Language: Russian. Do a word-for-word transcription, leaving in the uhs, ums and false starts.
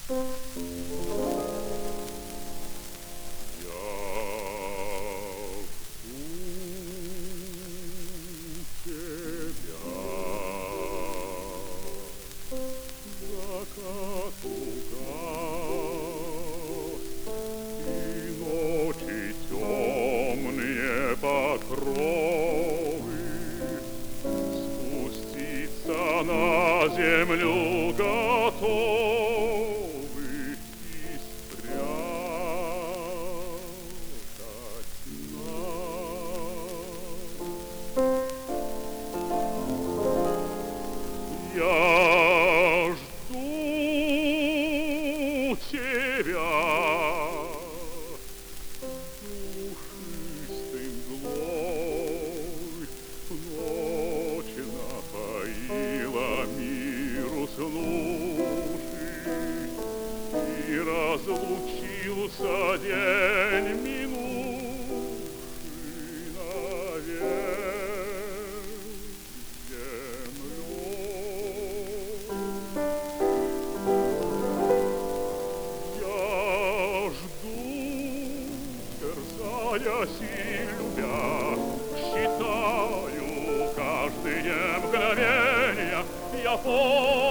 Спуститься на землю готовы и спрятать нас. Я жду тебя. И разлучился день минувший навек с землей. Я жду, терзаясь и любя, считаю каждое мгновение. Я помню